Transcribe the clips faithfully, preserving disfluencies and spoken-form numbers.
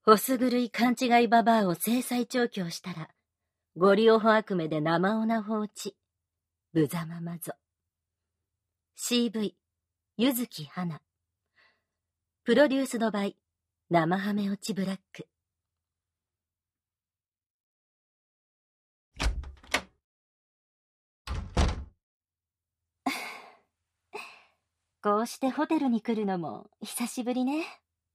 ホス狂い勘違いババアを制裁調教したら、ゴリオホ悪夢で生オナ放置。無様まぞ。シーブイ、ゆずきはな。プロデュースドバイ、生ハメ落ちブラック。こうしてホテルに来るのも久しぶりね。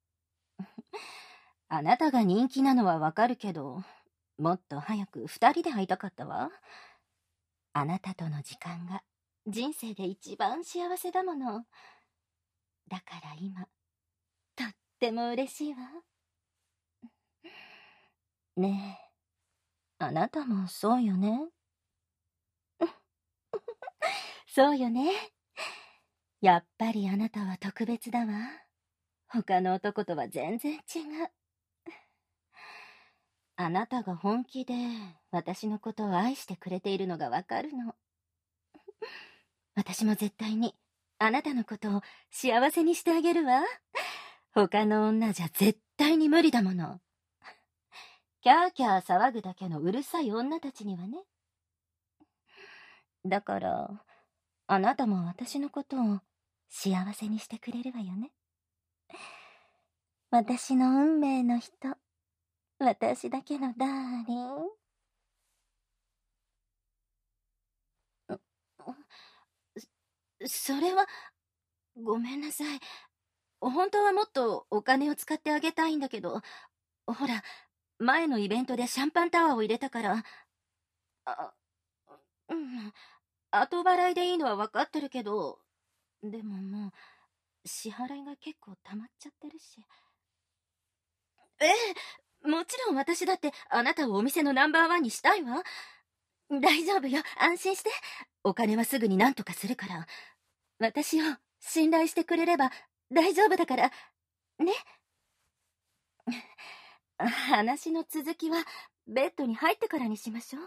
あなたが人気なのはわかるけど、もっと早く二人で会いたかったわ。あなたとの時間が人生で一番幸せだもの。だから今、とっても嬉しいわ。ねえ、あなたもそうよね。そうよね。やっぱりあなたは特別だわ。他の男とは全然違う。あなたが本気で私のことを愛してくれているのがわかるの。私も絶対にあなたのことを幸せにしてあげるわ。他の女じゃ絶対に無理だもの。キャーキャー騒ぐだけのうるさい女たちにはね。だから、あなたも私のことを幸せにしてくれるわよね。私の運命の人、私だけのダーリン。それは、ごめんなさい。本当はもっとお金を使ってあげたいんだけど、ほら、前のイベントでシャンパンタワーを入れたから、あ、うん、後払いでいいのは分かってるけど、でももう、支払いが結構溜まっちゃってるし。ええ、もちろん私だってあなたをお店のナンバーワンにしたいわ。大丈夫よ、安心して。お金はすぐに何とかするから。私を信頼してくれれば大丈夫だから、ね。話の続きはベッドに入ってからにしましょう。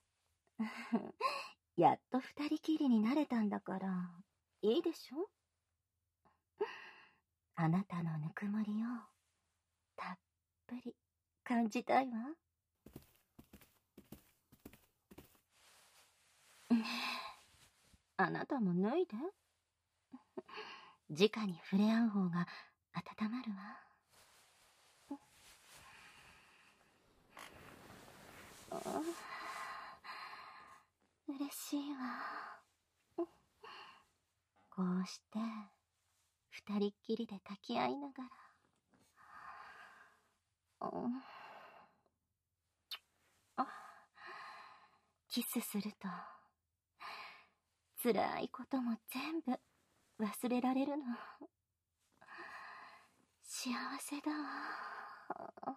やっと二人きりになれたんだから、いいでしょ。あなたのぬくもりをたっぷり感じたいわ。ねえ、あなたも脱いで。直に触れ合う方が温まるわ。嬉しいわ。こうして二人っきりで抱き合いながら、キスすると辛いことも全部忘れられるの。幸せだわ。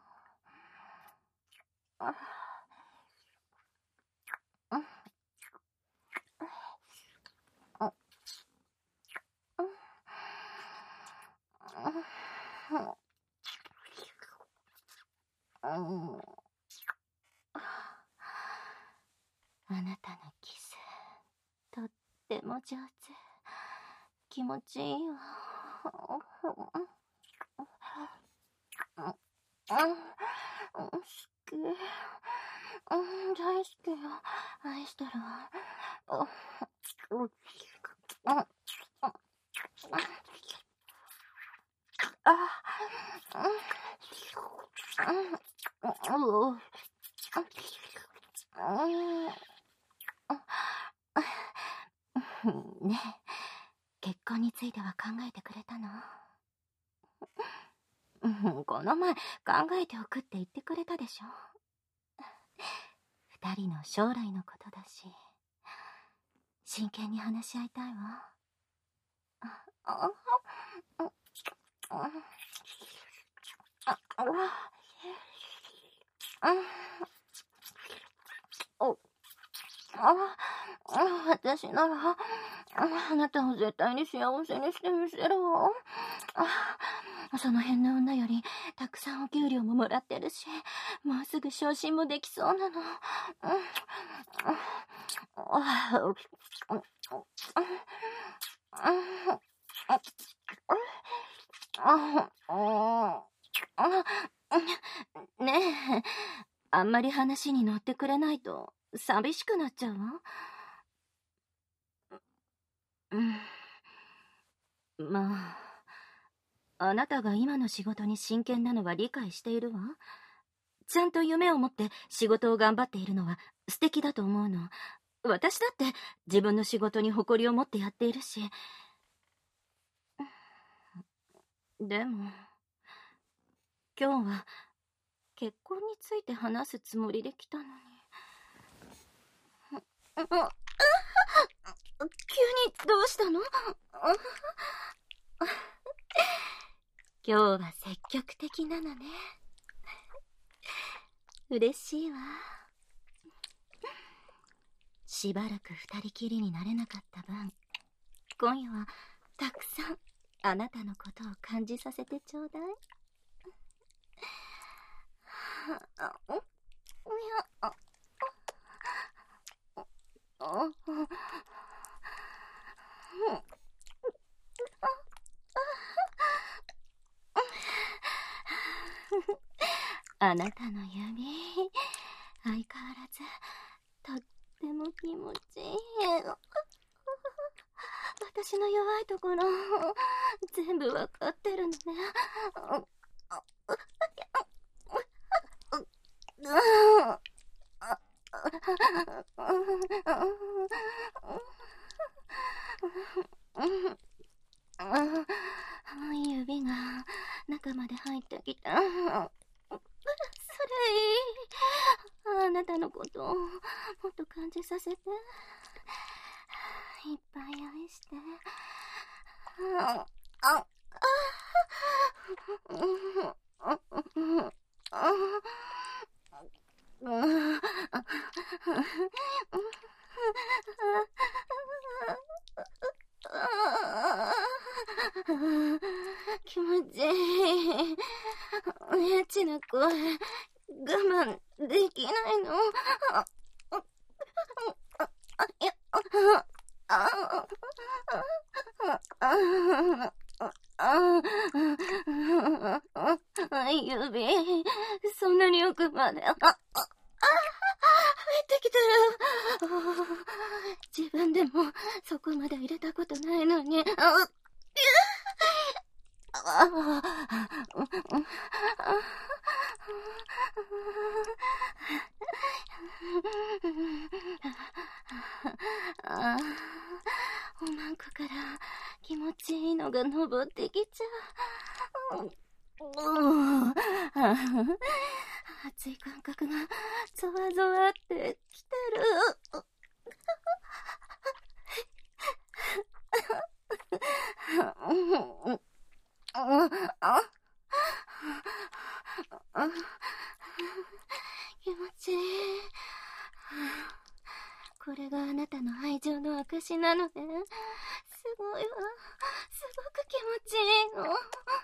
あなたのキス、とっても上手。気持ちいいわ。好き。大好きよ。愛してるわ。ねえ、結婚については考えてくれたの？この前考えておくって言ってくれたでしょ。二人の将来のことだし、真剣に話し合いたいわ。私ならあなたを絶対に幸せにしてみせるわ。その辺の女よりたくさんお給料ももらってるし、もうすぐ昇進もできそうなの。 ねえ、あんまり話に乗ってくれないと寂しくなっちゃうわ。うん。まあ、あなたが今の仕事に真剣なのは理解しているわ。ちゃんと夢を持って仕事を頑張っているのは素敵だと思うの。私だって自分の仕事に誇りを持ってやっているし。でも、今日は結婚について話すつもりで来たのに。急にどうしたの？今日は積極的なのね。嬉しいわ。しばらく二人きりになれなかった分、今夜はたくさんあなたのことを感じさせてちょうだい。あなたの指、相変わらずとっても気持ちいい。私の弱いところ全部わかってるのね。指が中まで入ってきた。それいい。あなたのことをもっと感じさせて。いっぱい愛して。ああ気持ちいい。エッチな声、我慢できないの。指、そんなに奥まで。あ、あ、入ってきてる。自分でもそこまで入れたことないのに。ああ、おまんこから気持ちいいのが登ってきちゃう。熱い感覚がゾワゾワってきてる。気持ちいい。これがあなたの愛情の証なのね。すごいわ。すごく気持ちいいの。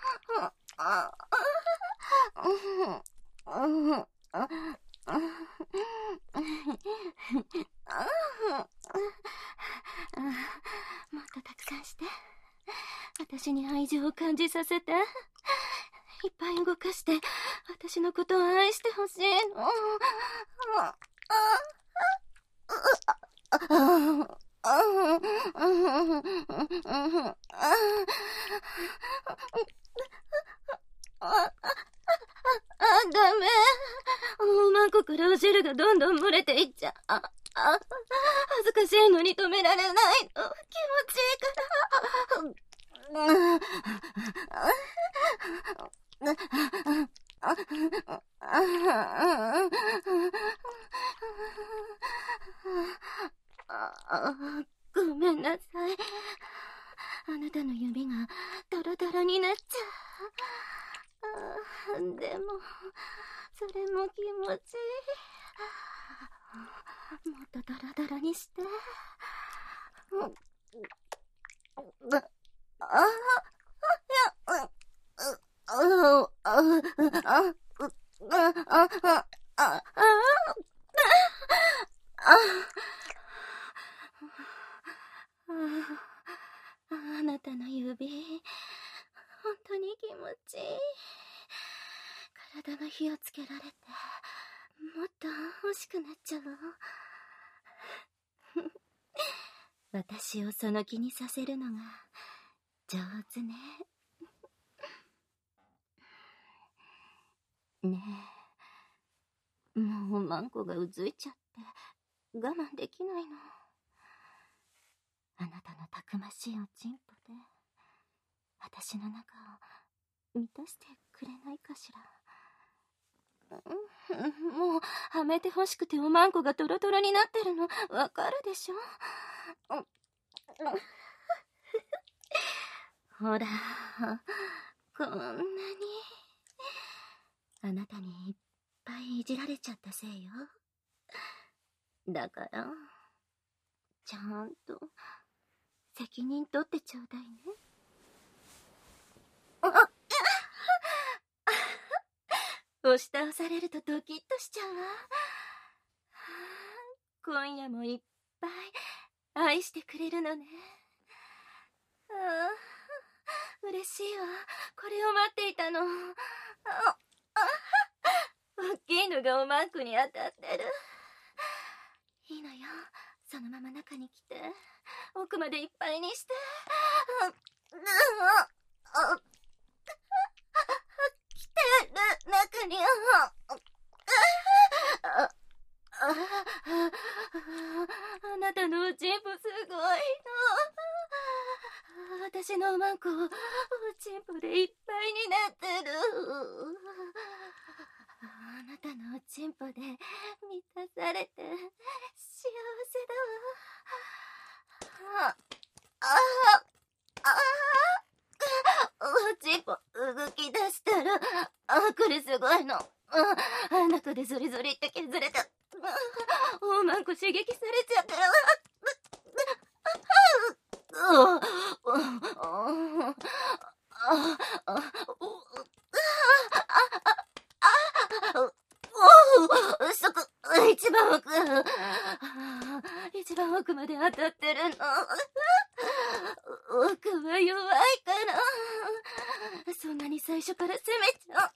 もっとたくさんして。私に愛情を感じさせて。いっぱい動かして私のことを愛してほしいの。あ、ダメ。おまんこからお汁がどんどん漏れていっちゃう。あ、あ、恥ずかしいのに止められないの。気持ちいいから。ごめんなさい。あなたの指がドロドロになっちゃう。でもそれも気持ちいい。もっとドロドロにして。ああ、あなたの指、本当に気持ちいい。 体が火をつけられて、もっと欲しくなっちゃうわ。私をその気にさせるのが上手ね。ねえ、もうマンコがうずいちゃって我慢できないの。あなたのたくましいおちんぽで私の中を満たしてくれないかしら。もうはめてほしくておまんこがトロトロになってるのわかるでしょ。ほら、こんなにあなたにいっぱいいじられちゃったせいよ。だからちゃんと責任取ってちょうだいね。押し倒されるとドキッとしちゃうわ。今夜もいっぱい愛してくれるのね。ああ、嬉しいわ。これを待っていたの。ああ、大きいのがおまんこに当たってる。いいのよ、そのまま中に来て、奥までいっぱいにして。来てる、中に。あなたのおちんぽすごいの。私のおまんこおちんぽでいっぱいになってる。あなたのおちんぽで満たされて幸せだわ。ああああ、おちんぽ動き出したら、あ、これすごいの。あ、中でゾリゾリって削れた。おまんこ刺激されちゃってる。そこ、一番奥。一番奥まで当たってるの。奥は弱いから、そんなに最初から攻めちゃう。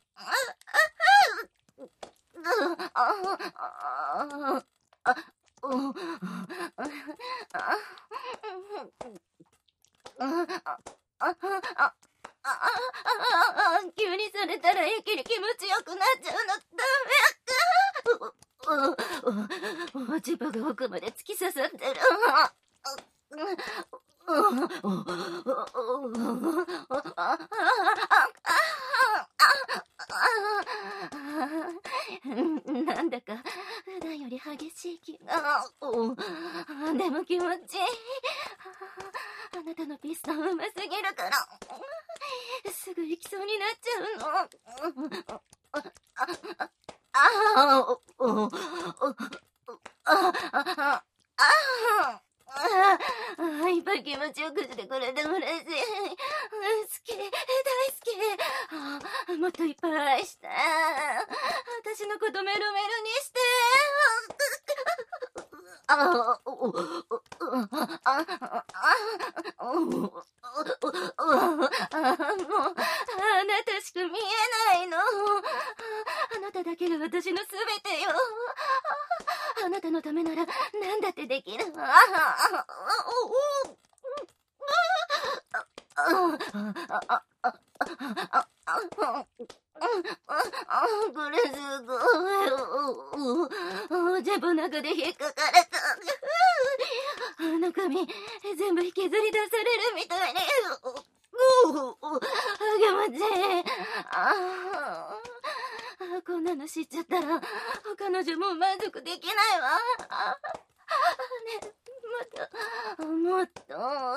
急にされたら一気に気持ちよくなっちゃうの。ダメ。おちんぽが奥まで突き刺さってる。なんだか普段より激しい気が。でも気持ちいい。あなたのピストンうますぎるからすぐ行きそうになっちゃうの。ああ、いっぱい気持ちよくしてくれて嬉しい。好き、大好き。もっといっぱい愛して。私のことメロメロにして。ああ、もう、あなたしか見えないの。あなただけが私のすべてよ。あなたのためなら何だってできるわ。これすごい。全部中で引っかかれた。中身全部引きずり出されるみたいに。気持ちいい。こんなの知っちゃったら彼女もう満足できないわ。ね、もっともっと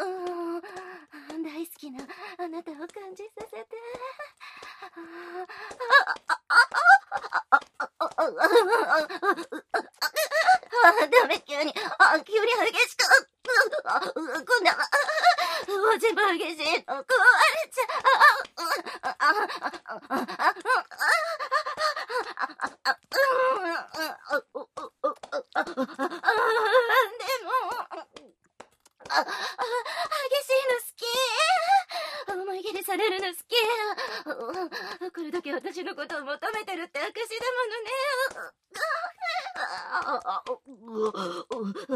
大好きなあなたを感じさせて。ダメ、急に急に激しく。今度はおちんぽ激しいの壊れちゃう。されるの好き。これだけ私のことを求めめてるって証だものね。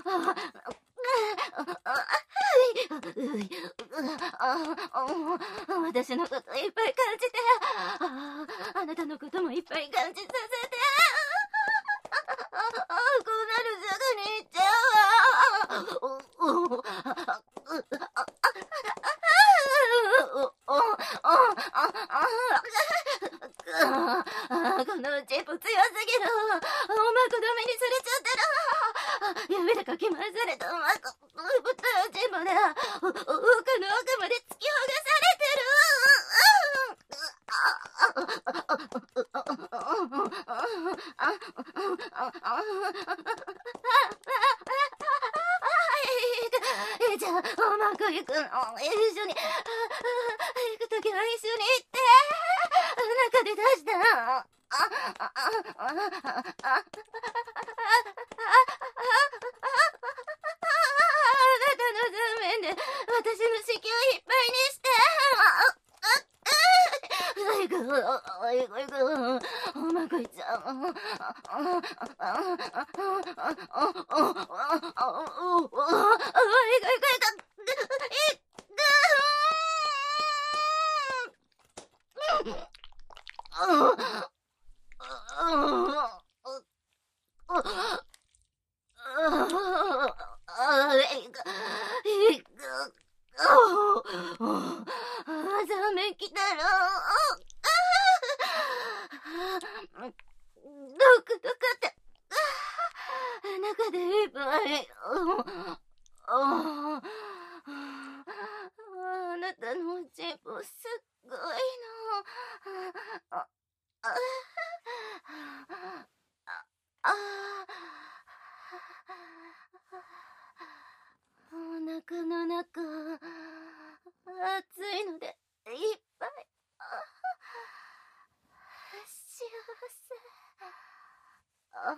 私のこといっぱい感じて、ああなたのこともいっぱい感じさせて、こうなるすぐに行っちゃう。このチップ強すぎる。おまこどめにされちゃってる。指でかき回されたおまこぶったチンポでお岡の奥まで突き剥がされてる。じゃあおまこ行くの一緒に行くときは一緒に行って中で出したあなたの図面で私の子宮いっぱいにして行く行く行くおまこいっちゃうザメ来たらドクドクって中でいっぱいあなたのチンポすっごいのあお腹の中暑いのでいっぱい幸せあ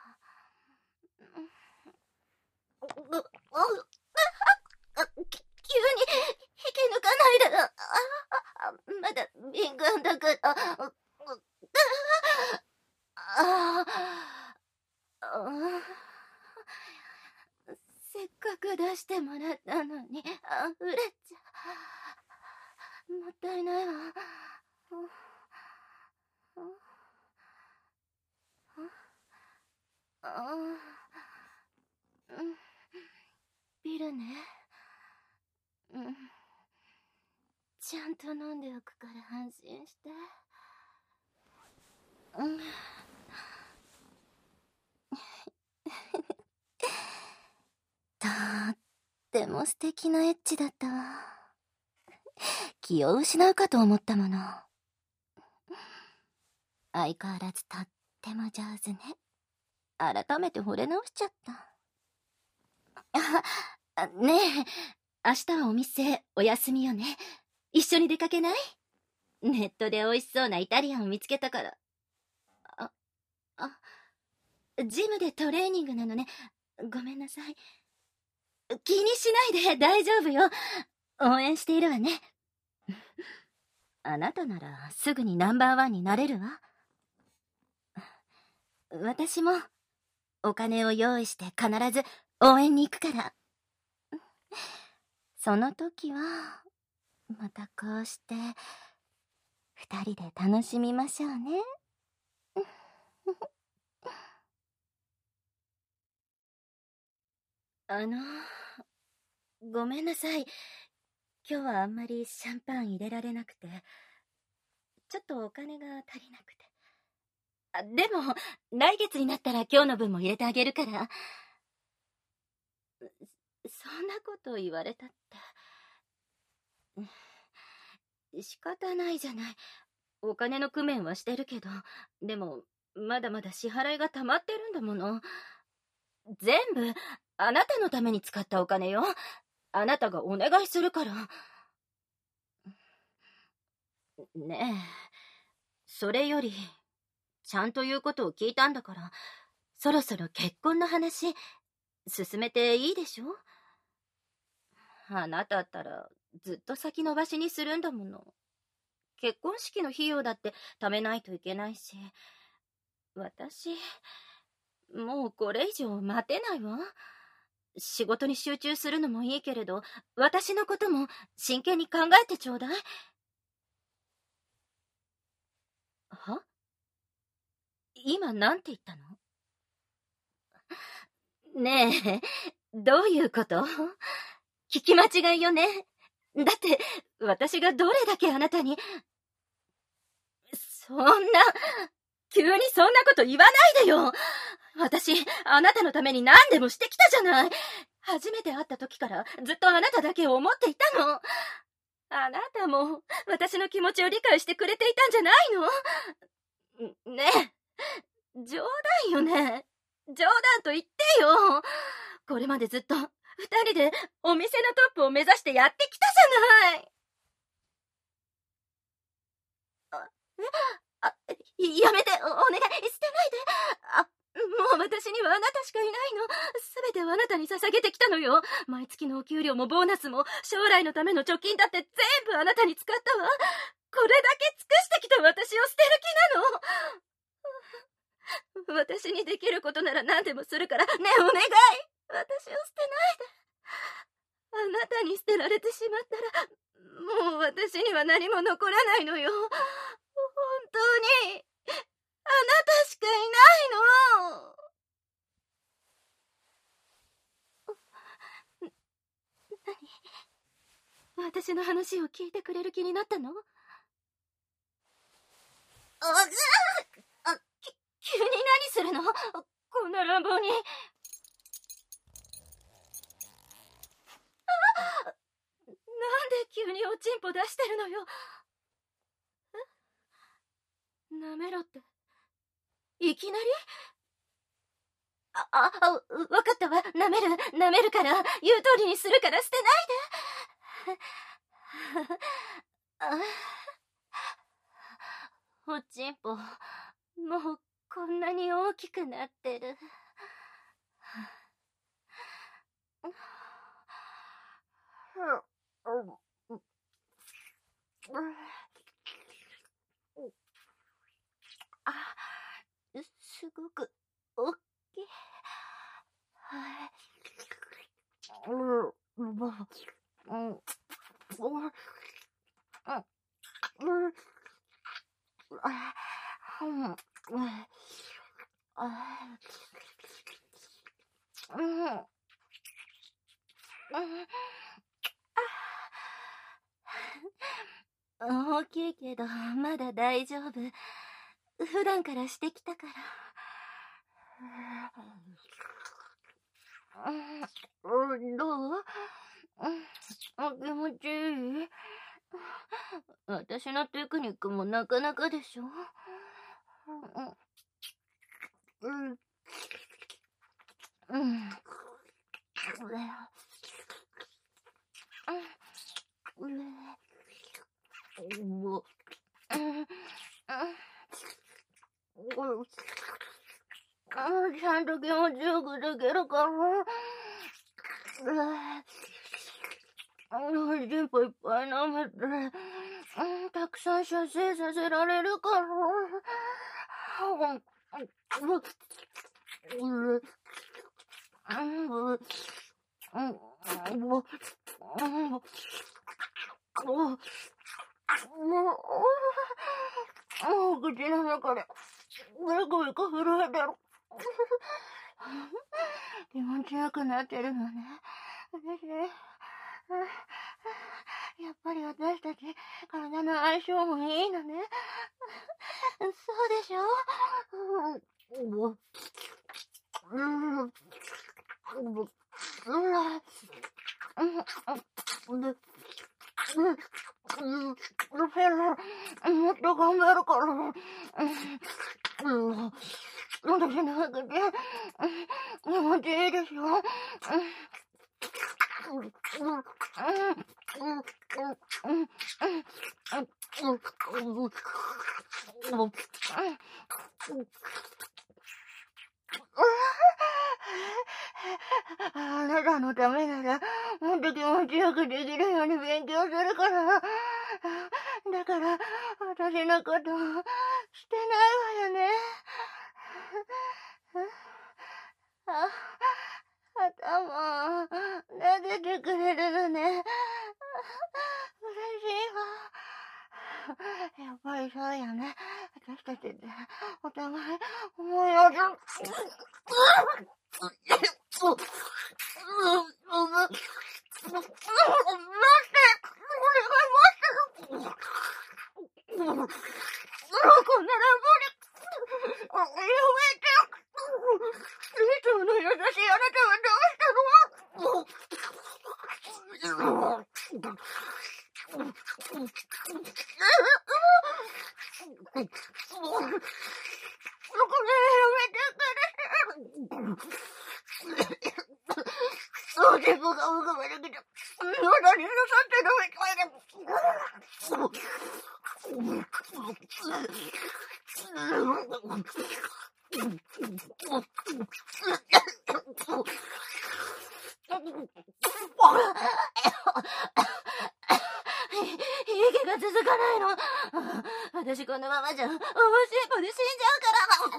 急に引き抜かないでまだ敏感だからあせっかく出してもらったのに溢れちゃもったいないわピルねうんちゃんと飲んでおくから安心してうんとっても素敵なエッチだったわ気を失うかと思ったもの相変わらずとっても上手ね改めて惚れ直しちゃったあねえ明日はお店お休みよね一緒に出かけないネットで美味しそうなイタリアンを見つけたからああジムでトレーニングなのねごめんなさい気にしないで大丈夫よ応援しているわねあなたならすぐにナンバーワンになれるわ私もお金を用意して必ず応援に行くからその時はまたこうして二人で楽しみましょうねあのごめんなさい今日はあんまりシャンパン入れられなくてちょっとお金が足りなくてあでも来月になったら今日の分も入れてあげるからそんなこと言われたって仕方ないじゃないお金の工面はしてるけどでもまだまだ支払いが溜まってるんだもの全部あなたのために使ったお金よあなたがお願いするからねえそれよりちゃんと言うことを聞いたんだからそろそろ結婚の話進めていいでしょあなたったらずっと先延ばしにするんだもの結婚式の費用だって貯めないといけないし、私、もうこれ以上待てないわ。仕事に集中するのもいいけれど、私のことも真剣に考えてちょうだい。は？今なんて言ったの？ねえ、どういうこと？聞き間違いよね。だって、私がどれだけあなたに。そんな、急にそんなこと言わないでよ。私、あなたのために何でもしてきたじゃない。初めて会った時からずっとあなただけを思っていたの。あなたも私の気持ちを理解してくれていたんじゃないの？ねえ、冗談よね。冗談と言ってよ。これまでずっと二人でお店のトップを目指してやってきたじゃない。あ、あ、やめて、お、お願い、捨てないで。あ、もう私にはあなたしかいないの。すべてはあなたに捧げてきたのよ。毎月のお給料もボーナスも将来のための貯金だって全部あなたに使ったわ。これだけ尽くしてきた私を捨てる気なの。私にできることなら何でもするからねえ、お願い。私を捨てないで。あなたに捨てられてしまったらもう私には何も残らないのよ。本当にあなたしかいないの。何？私の話を聞いてくれる気になったの？あ、あ、き、急に何するの？こんな乱暴に。あ、なんで急におちんぽ出してるのよ。え？舐めろって。いきなり？あ、あ、あ、わかったわ。舐める、舐めるから、言う通りにするから捨てないで。あ、おちんぽ、もうこんなに大きくなってる。あ、すごく大きい。はい。うん、うん、うん、うん、大きいけどまだ大丈夫。普段からしてきたから。うん、どう？気持ちいい？私のテクニックもなかなかでしょ。うん。うん。うん。ちゃんと気持ちよくできるかな。おちんぽいっぱい舐めて、たくさん射精させられるから。もう口の中でぐくぐく震えてる。気持ちよくなってるのね。私、やっぱり私たち体の相性もいいのね。そうでしょ？もっと頑張るから。私の服で気持ちいいでしょ？あなたのためならもっと気持ちよくできるように勉強するから。 だから、私のこと、してないわよね。あ、頭、撫でてくれるのね。嬉しいわ。やっぱりそうやね。私たちって、お互い、思い合う。自分が浮かべるけど、私のさってのめ息が続かないの。私このままじゃ、おしっぽで死んじゃうから。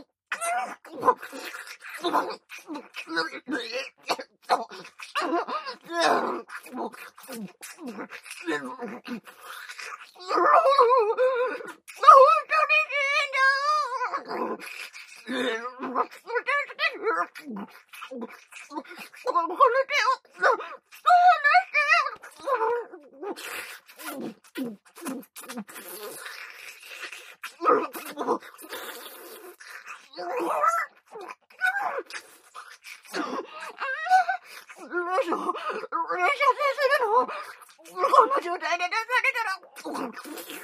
この状態で出されたら、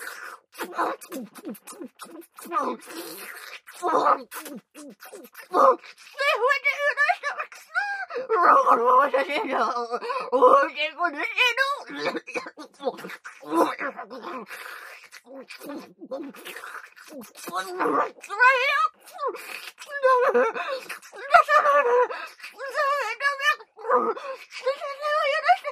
このまま写真じゃ、おしっこで死ぬ。つらいよ。ダメ。出さないで。ダメ、ダメ。先生を許して。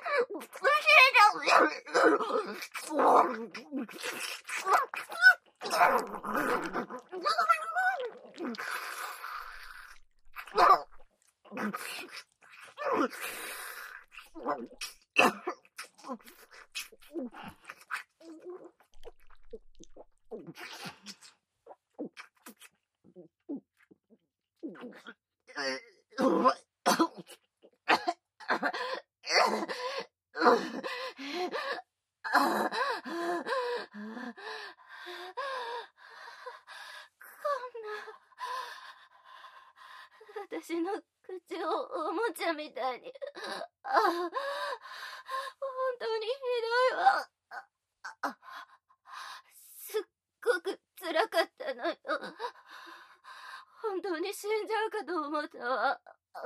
私の口をおもちゃみたいに。ああ、本当にひどいわ。あ、すっごく辛かったのよ。本当に死んじゃうかと思ったわ。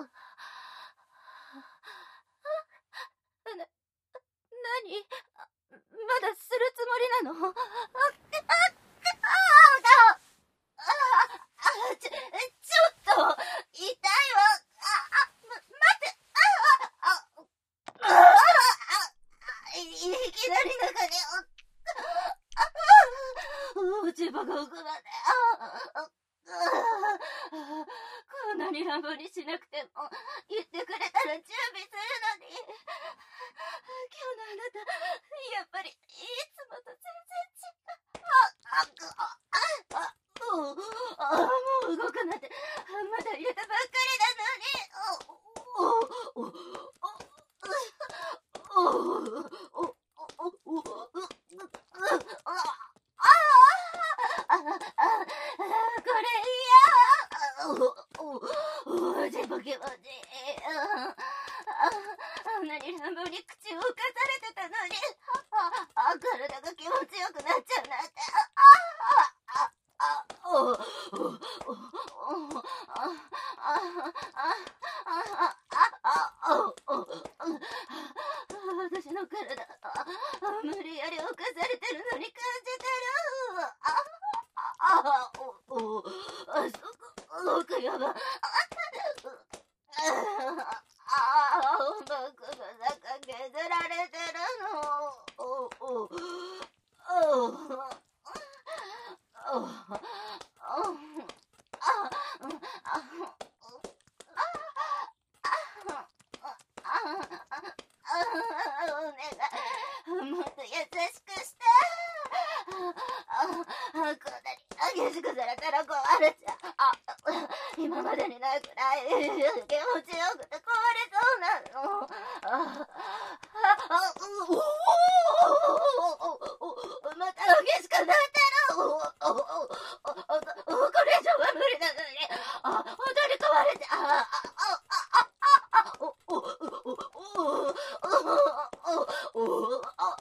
な、なに？まだするつもりなの？あ、あ、あ、あ、あ、ちょ、ちょっと、痛いわ。あ、あ、ま、待って、あ、あ、あ、あ、あ、いきなり中に、あ、あ、落ち葉が浮くまで、あ、あ、こんなに乱暴にしなくても、言ってくれたら準備するのに。今日のあなた、やっぱり、いつもと全然違う。あ、あ、あ、あ、もう、あ、もう動かなんて、まだ入れたばっかりなのに。お、お、お、お、お、お、お、お、あ、これ嫌。お、お、ちぼ気持ちいい。あんなに乱暴に口を浮かされてたのに、あ、体が気持ちよくなっちゃうなんて。あ、あ、あ、お、お、お、お、あ、あ、あ、あ、あ、私の体、無理やり浮かされてるのに感じてる。あ、あ、お、お、あ、そこ、奥やば。あ、あ、僕の中削られてるの。お、お、お、 たら壊れちゃう。あ、今までにないくらい気持ちよくて壊れそうなの。あ、あ、うおー、また激しくなったら、おおおおこれ以上は無理なのに、あ、本当に壊れて、あ、あ、あ、あ、あ、あ、お、お、お、お、お、お、お、お、あ、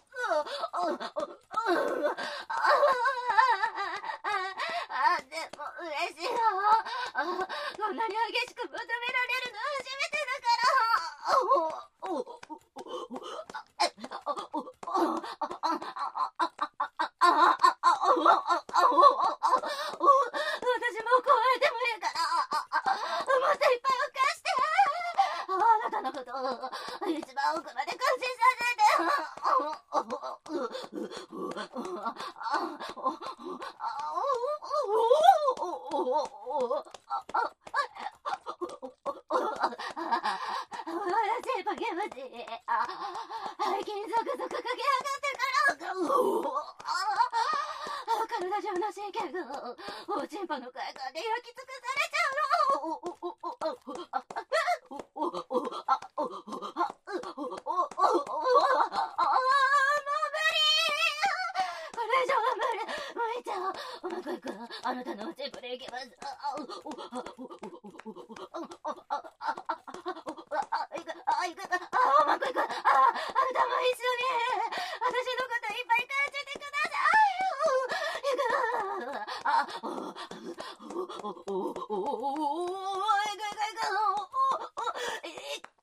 あ、でも嬉しいよ。あ、こんなに激しく求められるの初めてだから。お、お、お、お、え、お、お、お、あ、あ、あ、あ、あ、あ、あ、あ、あ、あ、お、お、お、お、私もう壊れてもいいから、あ、あ、もっといっぱい犯して。あなたのことを一番奥まで感心させて。私バケバチ、背筋ゾクゾク駆け上がってから、体中の神経がおちんぽの快感で焼き尽くされちゃうの。あなたのおちんぽでいきます。あ、あ、いく、あ、うまくいく。あ、あなたも一緒に私のこといっぱい感じてください。いく、あ、お、お、お、お、お、お、いくいくいく、お、お、いく。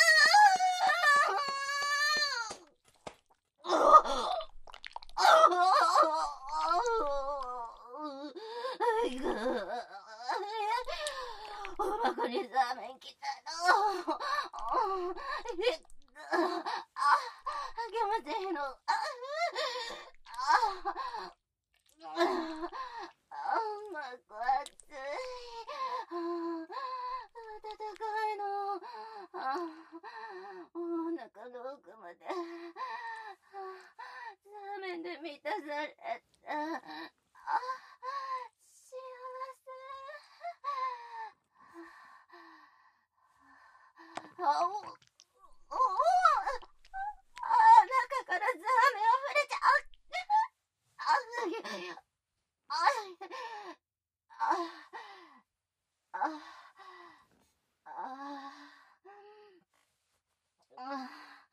おまこにザーメン来たの。あ、気持ちいいの。あ、あ、あ、うまく熱い。温かいの。あ、お腹の奥まで。ザーメンで満たされた。あ、幸せ。あ、お、お、お、あ、中からザーメン溢れちゃう。あ、あ、あ、あ、あ、あ、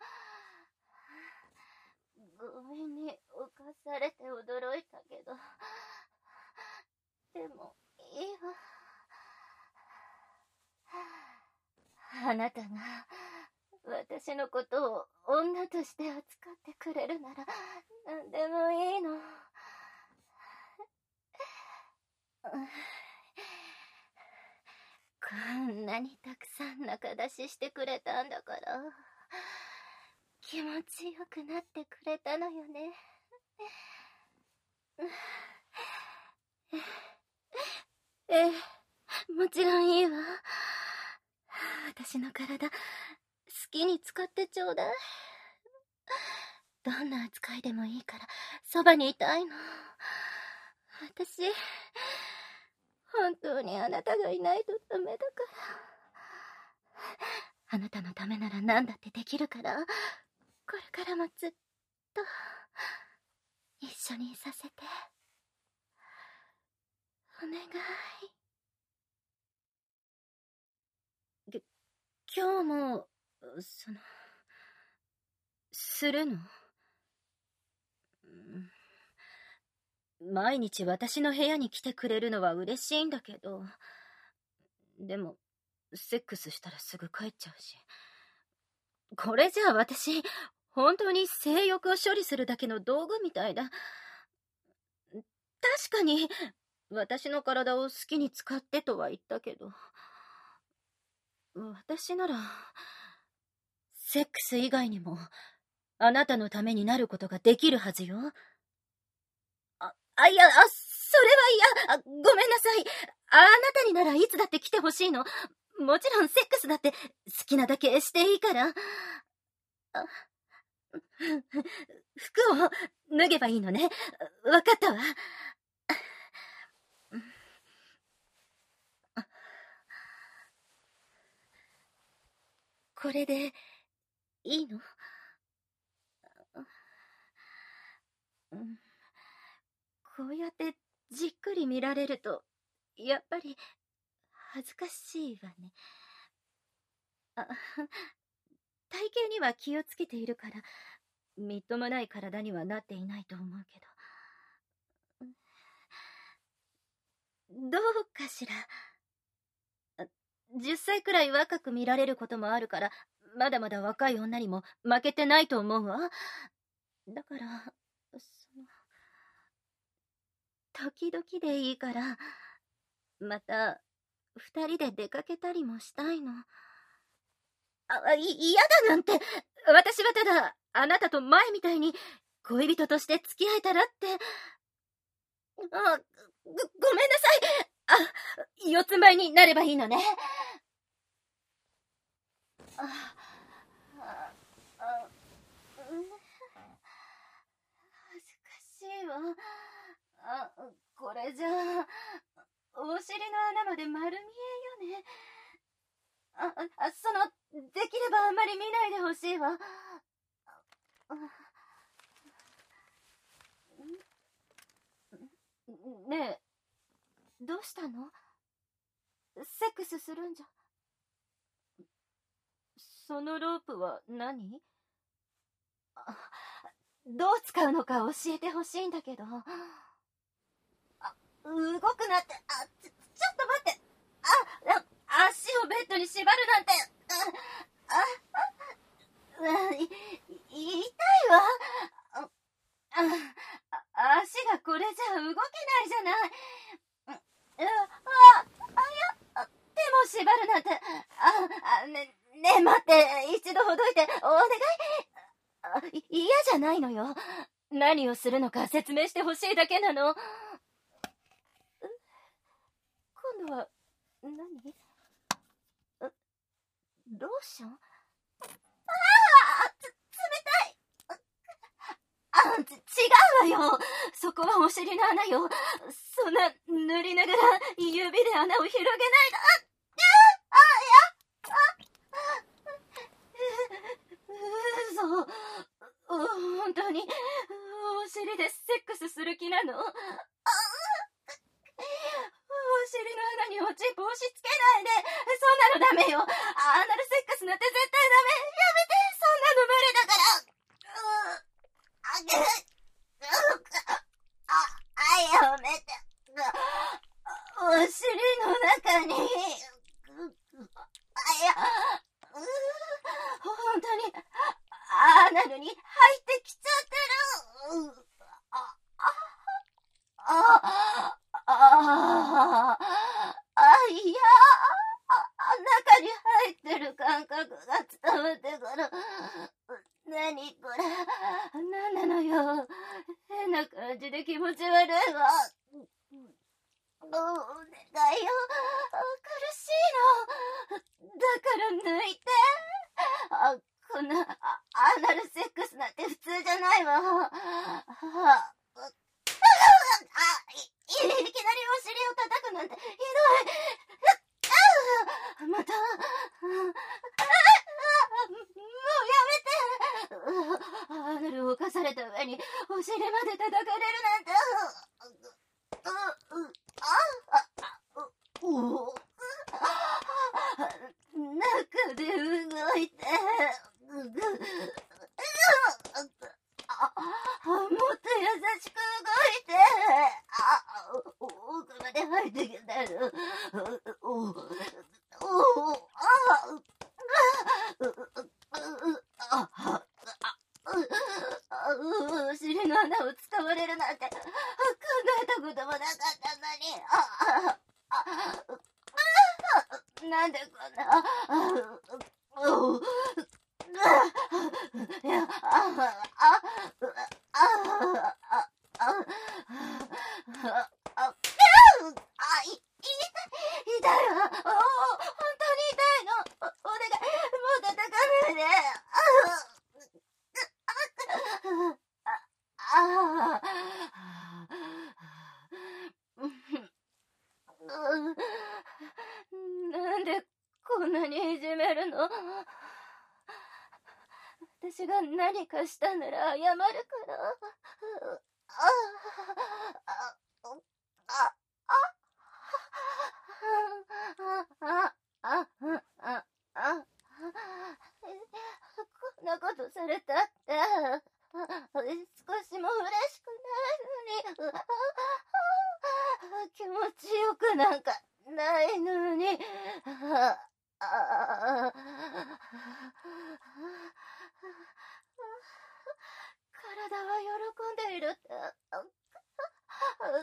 ゴミに侵されて驚いたけど、でもいいわ。あなたが私のことを女として扱ってくれるなら何でもいいの。こんなにたくさん仲出ししてくれたんだから気持ちよくなってくれたのよね。ええ、もちろんいいわ。私の体好きに使ってちょうだい。どんな扱いでもいいからそばにいたいの。私本当にあなたがいないとダメだから。あなたのためなら何だってできるから、これからもずっと一緒にいさせて。お願い。き、今日も、その、するの？毎日私の部屋に来てくれるのは嬉しいんだけど、でもセックスしたらすぐ帰っちゃうし、これじゃあ私本当に性欲を処理するだけの道具みたいだ。確かに私の体を好きに使ってとは言ったけど、私ならセックス以外にもあなたのためになることができるはずよ。あ、あ、いや、あ、それは嫌。あ、ごめんなさい。あなたにならいつだって来てほしいの。もちろんセックスだって好きなだけしていいから。あ、服を脱げばいいのね。わかったわ。 これでいいの？うん、こうやってじっくり見られるとやっぱり恥ずかしいわね。あ、体型には気をつけているからみっともない体にはなっていないと思うけど、どうかしら。じゅっさいくらい若く見られることもあるからまだまだ若い女にも負けてないと思うわ。だからその時々でいいからまた二人で出かけたりもしたいの。あ、い、嫌だなんて。私はただあなたと前みたいに恋人として付き合えたらって。あ、ご、ごめんなさい。あ、四つ前になればいいのね。あ、あ、あ、恥ずかしいわ。あ、これじゃあお尻の穴まで丸見えよね。あ、あ、その、できればあんまり見ないでほしいわ。ねえ、どうしたの？セックスするんじゃ。そのロープは何？あ、どう使うのか教えてほしいんだけど。あ、動くなって。あ、ちょ、ちょっと待って。あ、あ、足をベッドに縛るなんて。あ、あ、あ、い、い、痛いわ。あ、あ、足がこれじゃ動けないじゃない。あ、あ、あ、いや、手も縛るなんて。あ、あ、ね、ねえ待って、一度ほどいて、お願い。あ、い、嫌じゃないのよ。何をするのか説明してほしいだけなの。今度は何？ローション？ああ、つ、冷たい。あ、ち、違うわよ。そこはお尻の穴よ。そんな塗りながら指で穴を広げないで。あ、あ、あ、いや、あ、嘘。本当にお尻でセックスする気なの？あ、お尻の穴におちんぽ押し付けないで。そんなのダメよ。アナルセックスなんて絶対ダメ。やめて。そんなの無理だから。あげ、あ、あ、やめて。お尻の中に、あ、いや、本当に、アナルに入ってきちゃってる。あ、あ、あ、あ、あ、いや、中に入ってる感覚が伝わってくる。何これ。何なのよ。変な感じで気持ち悪いわ。お願いよ。苦しいの。だから抜いて。あ、こんな、あ、アナルセックスなんて普通じゃないわ。あ、あ、い、いきなりお尻を叩くなんてひどい。また、もうやめて。アナルを犯された上にお尻まで叩かれるなんて。中で動いて。もっと優しく動いて。あ、奥まで入ってきてる。お、お、あ、あ、お尻の穴を使われるなんて考えたこともなかったのに。あ、あ、あ、なんでこんな。お、いや、あ、あ、あ、あ、あ、あ、あ、あ、い、痛い、痛いわ。お、本当に痛いの。お、お願い、もう叩かないで。あ、あ、なんでこんなにいじめるの？ 私が何かしたなら謝るから。 ああ、あ、あ、こんなことされたって、少しも嬉しくないのに、気持ちよくなんかないのに、体は喜んでいるって、そんなの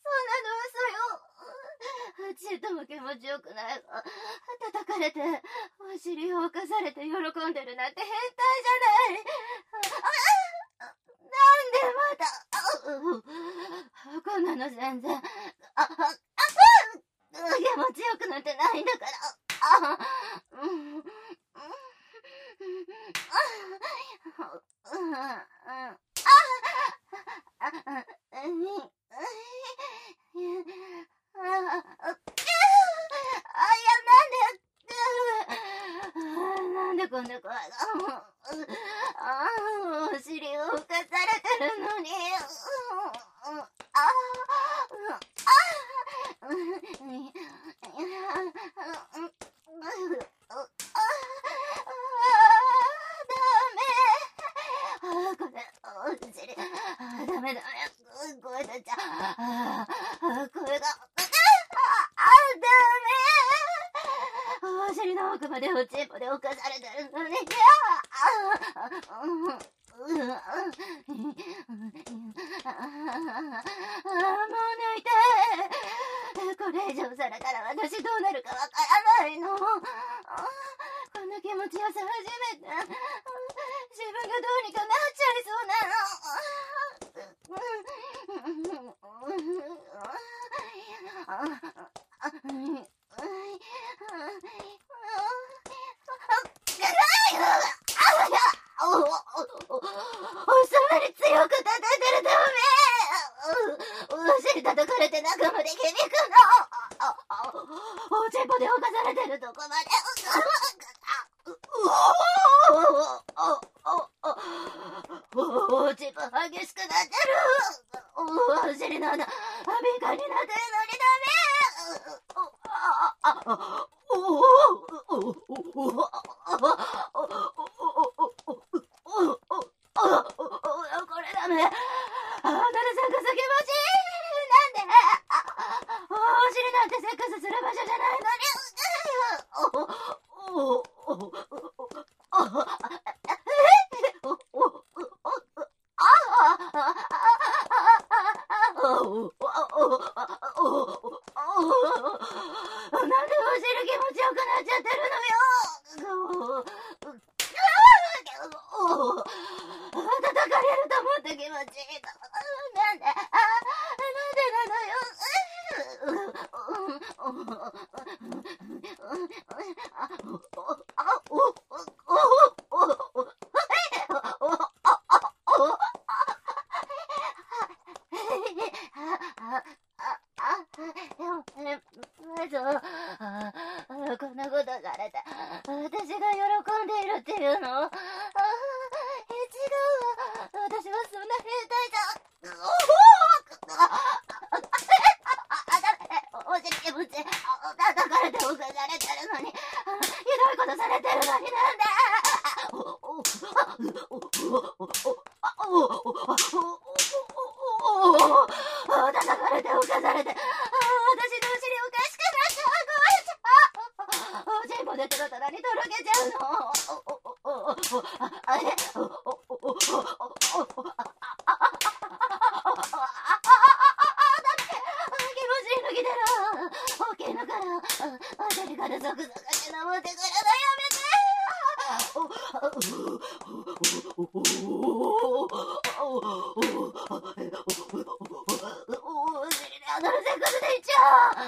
嘘よ。ちっとも気持ちよくないわ。叩かれて、お尻を犯されて喜んでるなんて変態じゃない。なんでまた、こんなの全然、あ、あ、あ、気持ちよくなんてないんだから。あ、うん、うん、なんでこんな声が、お尻を浮かされてるのに、ダメだね。声出ちゃう。声が。あ、ダメ。お尻の奥までおちんぽで犯されてるのに。もう抜いて。これ以上されたら私どうなるかわからないの。こんな気持ちよさ初めて。自分がどうにかなっちゃいそうなの。そんなに強く叩いてるダメ。お尻叩かれて中まで響くの。おちんぽで犯されてるとこまで。おちんぽ激しくなってる。お尻の穴、敏感になってるのにダメ。これダメ。あなたのセックス気持ちいい。なんでお尻なんてセックスする場所じゃないのに。なんでお尻気持ちよくなっちゃってるのよ。叩かれると思って気持ちいいの。なんで、あ、なんでなのよ。こんなことされて、私が喜んでいるっていうの。違うわ。私はそんな変態じゃ。お尻気持ち叩かれて犯されてるのに、ひどいことされてるのになんで。叩かれて犯されて、私のお尻おかしくなっちゃう。おちんぽでトロトロにとろけちゃうの。あれ大きいのから、お尻からゾクゾクって登ってくるのやめて。お尻でアナルセックスでいっちゃう。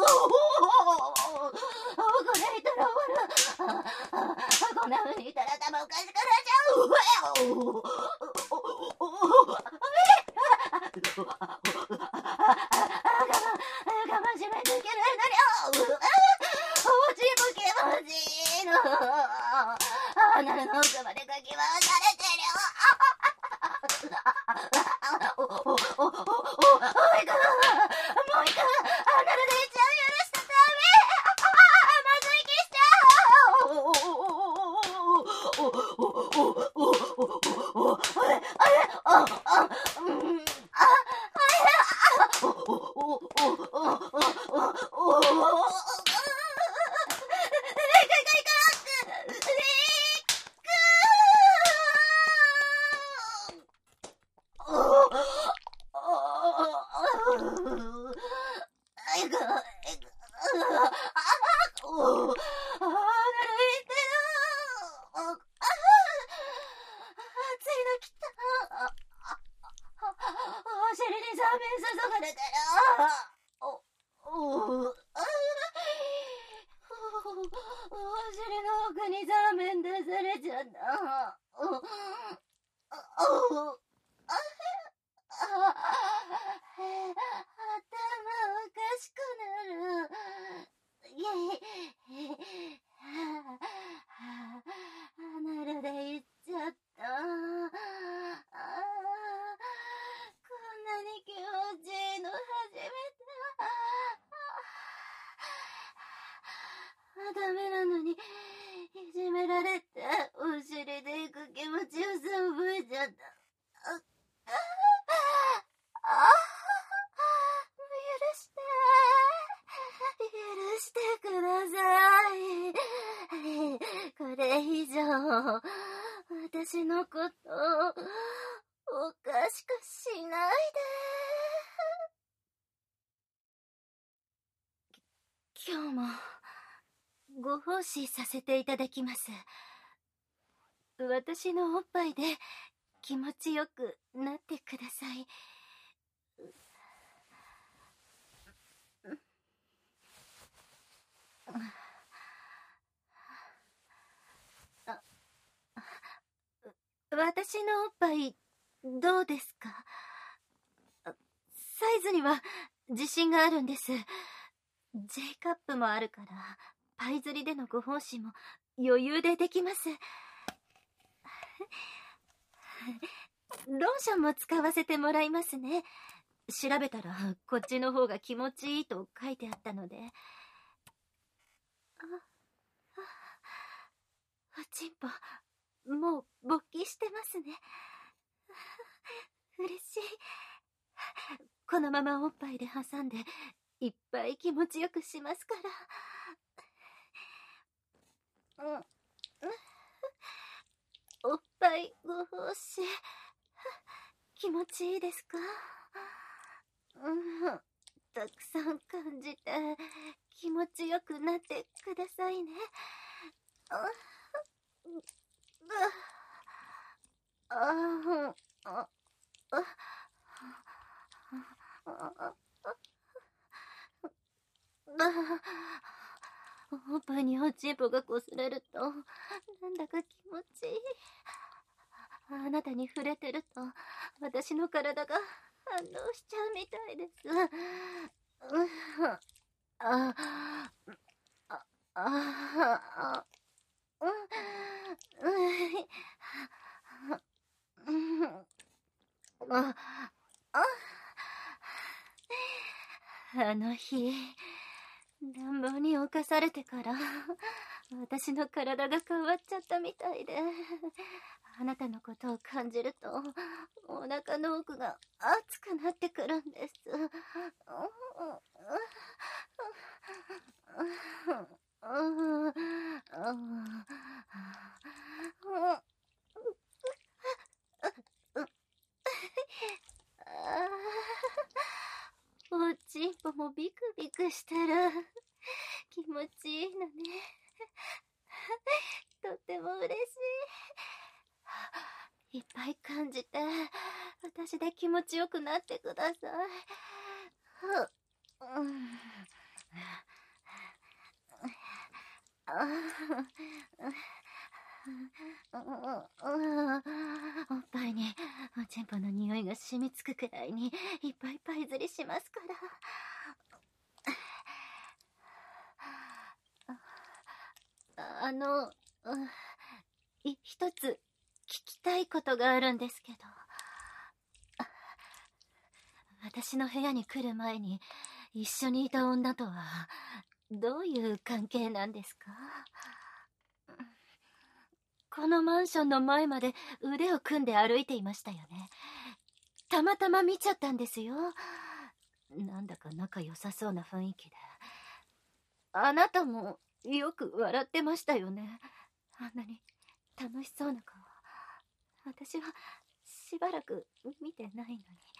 これいたら終わる。こんな風にいたら頭おかしくなっちゃう。我慢しないといけないのに。おちんぽ気持ちいいの。アナルの奥までかき回されダメなのに、いじめられて、お尻で行く気持ちよさ覚えちゃった。あ、あ、あ、許して、許してください。これ以上、私のこと、おかしくしないで。今日も、ご奉仕させていただきます。私のおっぱいで気持ちよくなってください。私のおっぱいどうですか？サイズには自信があるんです。J カップもあるからパイ釣りでのご奉仕も余裕でできます。ローションも使わせてもらいますね。調べたらこっちの方が気持ちいいと書いてあったので。あ、あ、おちんぽもう勃起してますね。嬉しい。このままおっぱいで挟んでいっぱい気持ちよくしますから。うん、おっぱいご奉仕気持ちいいですか？うん、たくさん感じて気持ちよくなってくださいね。ああああおっぱいにおちんぽがこすれるとなんだか気持ちいい。あなたに触れてると私の体が反応しちゃうみたいです。あああああの日乱暴に侵されてから私の体が変わっちゃったみたいで、あなたのことを感じるとお腹の奥が熱くなってくるんです。おちんぽもビクビクしてる。気持ちいいのね。とっても嬉しい。いっぱい感じて私で気持ちよくなってください。おっぱいにおちんぽの匂いが染みつくくらいにいっぱいパイ釣りしますから。あの、い一つ聞きたいことがあるんですけど、私の部屋に来る前に一緒にいた女とはどういう関係なんですか？このマンションの前まで腕を組んで歩いていましたよね。たまたま見ちゃったんですよ。なんだか仲良さそうな雰囲気で。 あなたもよく笑ってましたよね。あんなに楽しそうな顔。私はしばらく見てない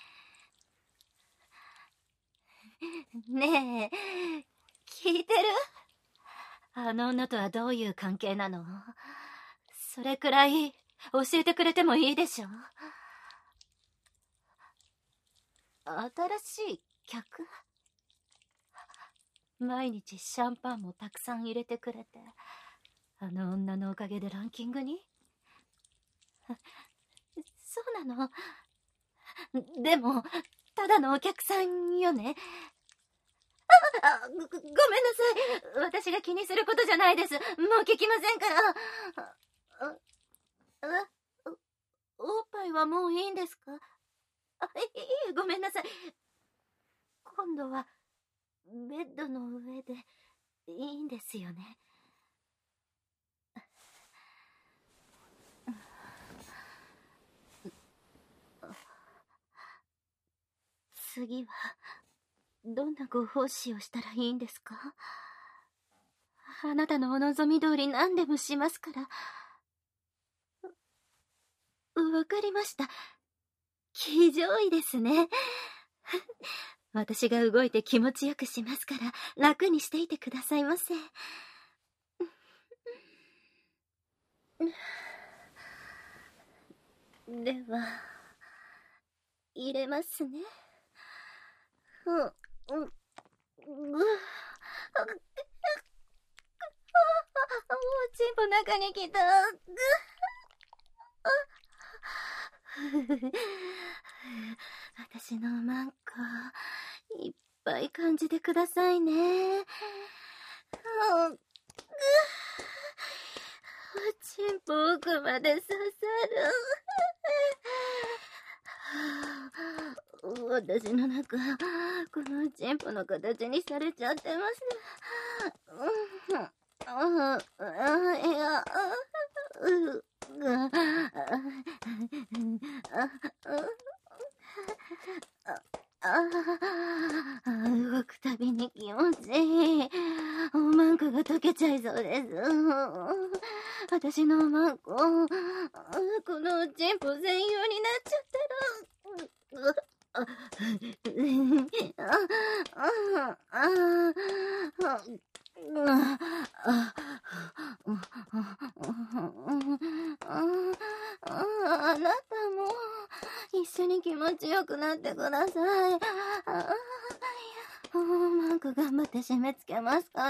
のに。ねえ、聞いてる？あの女とはどういう関係なの？それくらい教えてくれてもいいでしょ？新しい客？毎日シャンパンもたくさん入れてくれて、あの女のおかげでランキングに？そうなの？でもただのお客さんよね。あ、ご、ごめんなさい。私が気にすることじゃないです。もう聞きませんから。あ、あ、お、おっぱいはもういいんですか？あ、いい、ごめんなさい。今度はベッドの上でいいんですよね。次はどんなご奉仕をしたらいいんですか？あなたのお望み通り何でもしますから。わかりました。気丈いですね。私が動いて気持ちよくしますから楽にしていてくださいませ。では入れますね。うん、うん、ぐ、もうチンポ中に来た。私のマンコいっぱい感じてくださいね。うん、ぐ、チンポ奥まで刺さる。私の中、このチンポの形にされちゃってます。うん、ああ、いや、う、が、動くたびに気持ちいい。おまんこが溶けちゃいそうです。私のおまんこ、このチンポ専用になっちゃったら。あ、あなたも一緒に気持ちよくなってください。おまんこ頑張って締め付けますから。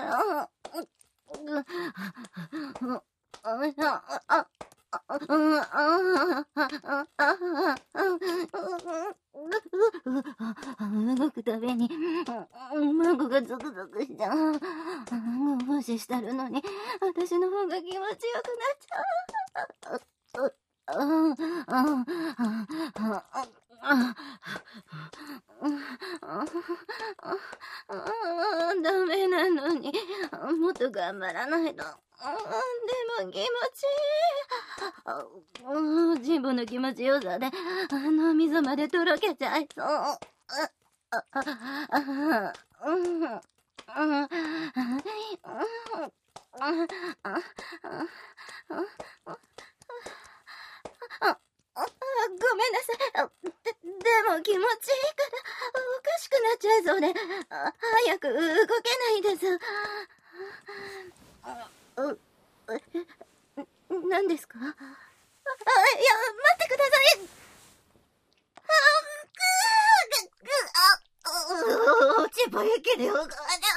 動くたびにマンコがゾクゾクしちゃう。ご奉仕してるのに私の方が気持ちよくなっちゃう。ダメなのにもっと頑張らないと。でも気持ちいい。自分の気持ちよさで脳みそまでとろけちゃいそう。ごめんなさい。で、でも気持ちいいからおかしくなっちゃいそうで早く動けないです。何ですか？あ、いや、待ってください。あ、チンポいけるよ。いきなり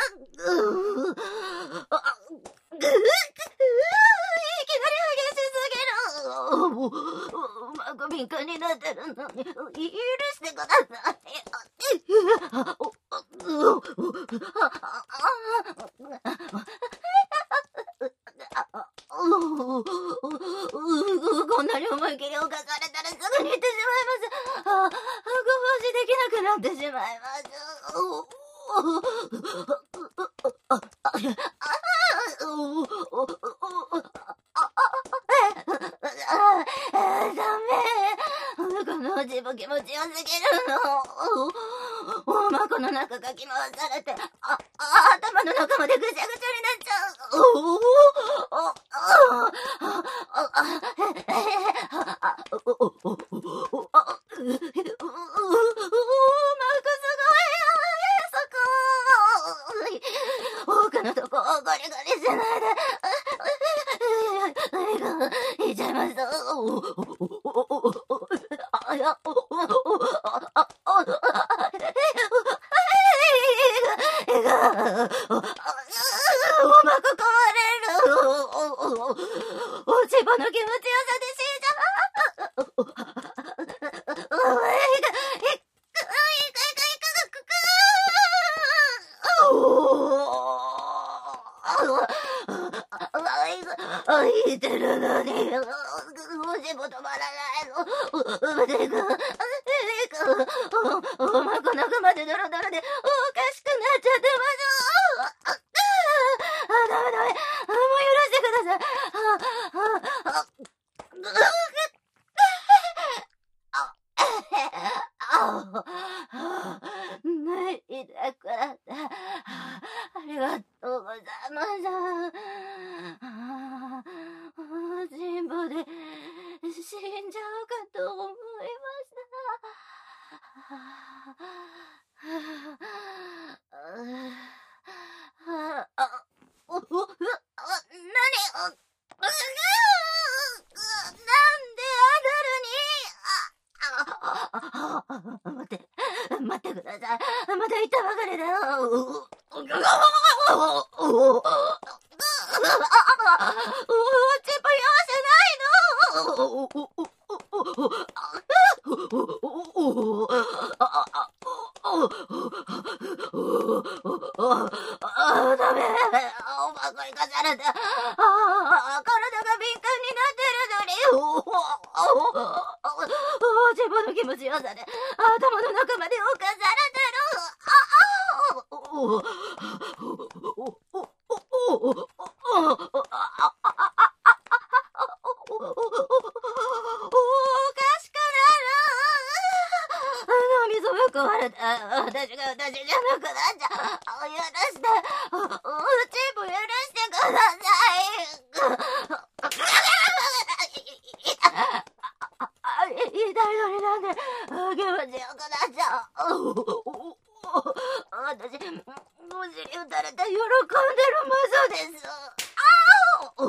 激しすぎる。もう、マコ敏感になってるのに、許してください。こんなに思い切り犯されたらすぐに行ってしまいます。あ、ご奉仕できなくなってしまいます。ダメ。この自分気持ちよすぎるの。おまこの中かき回されて、あ、頭の中までぐちゃぐちちゃになっちゃう。奥のとこゴリゴリしないで。いっちゃいました。おまこ壊れる。おちぼの気持ちよさで死んじゃう。あいてるのに、おしぼ止まらないの。でく、でく、おまこ泣くまでドロドロでおかしくなっちゃってます。あ、ダメダメ。もう許してください。泣いてください。ありがとうございます。人望で死んじゃうかと思いました。あ、お、お、お、なに、なんでアダルに、あ、待って、待ってください。まだ言ったばかりだよ。おちぼ用じゃないの。あ、ダメ。おまこにかされて、あ、体が敏感になってるのに。おちぼの気持ちよさで、頭の中まで侵されてる。壊れた。私が私じゃなくなっちゃう。許して。おちぼ許してください。痛いのになんで気持ちよくなっちゃう。私、お尻打たれて喜んでる魔女です。あ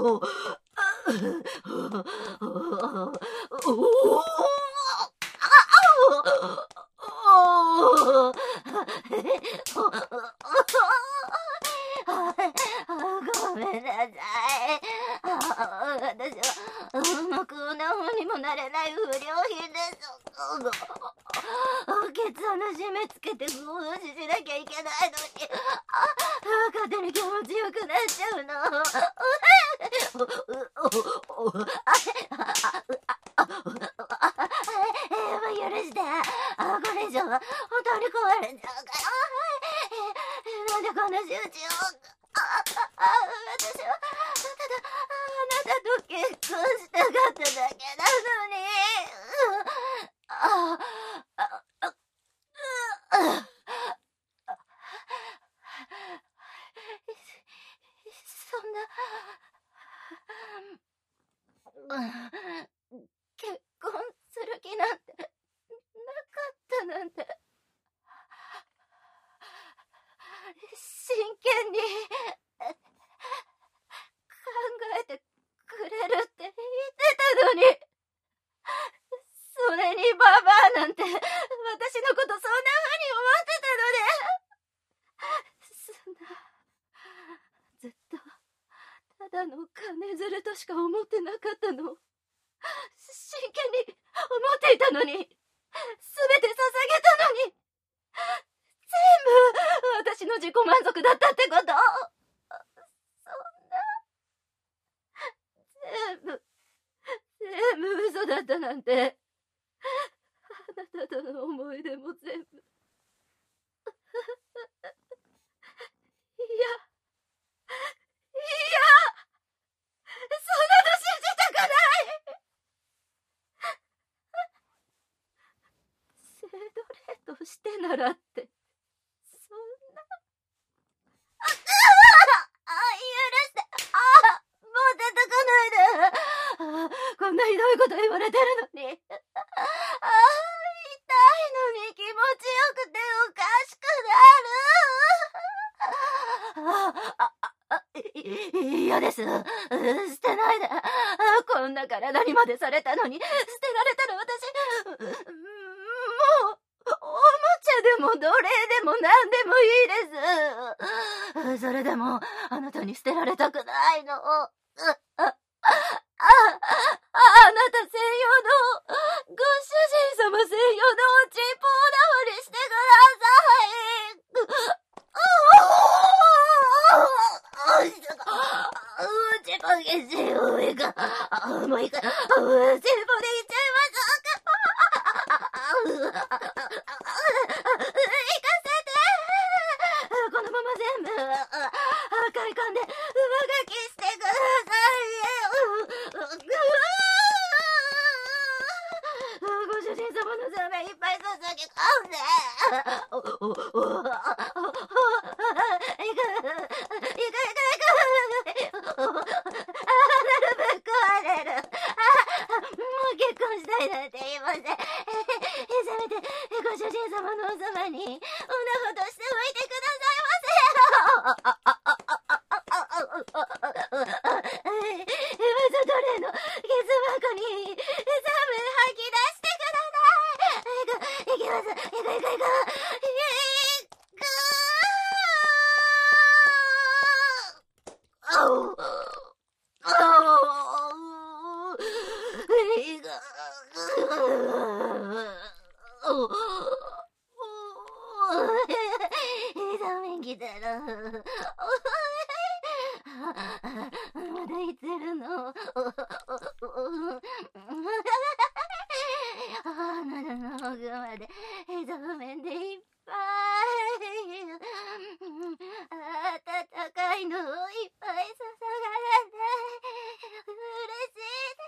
ごめんなさい。私はうまく女方にもなれない不良品です。ケツ穴締めつけてご奉仕しなきゃいけないのに、勝手に気持ちよくなっちゃうの。許して。これ以上は本当に壊れちゃうから。なんでこんな仕打ちを。私はただあなたと結婚したかっただけなのに。あああそんな結婚する気なんてなかったなんて。真剣に考えてくれるって言ってたのに、それにババアなんて私のことそんな風に思ってたので、そんなずっとただの金づるとしか思ってなかったの。真剣に思っていたのに、すべて捧げたのに、全部私の自己満足だったってこと。そんな全部全部嘘だったなんて、あなたとの思い出も全部。いやいや、そんなの信じたくない。セードレートしてならって、そんな。あああい、嫌です。捨てないで。こんな体にまでされたのに、捨てられたら私、もう、おもちゃでも奴隷でも何でもいいです。それでも、あなたに捨てられたくないの。あ、あ、あ、あなた専用の、ご主人様専用のチンポーダフりしてください。チンポゲジ上が、もういいか、チンポでいっちゃいますか。行かせて。このまま全部、快感で上書きしてください。ご主人様のためいっぱい注ぎ込んで。お、お、お、お、いか、いか、いか、いか、なるべく壊れる。もう結婚したいなんて言いません。せめて、ご主人様のおそばに、おなほとしておいてくださいませ。わざと例のケツ箱に、全部吐き出してください。いきます。いくいくいく。いく。あう。あう。いく。ダメきたら。まだいってるの。鼻の奥までへそ面でいっぱい。温かいのをいっぱい注がれて嬉しいです。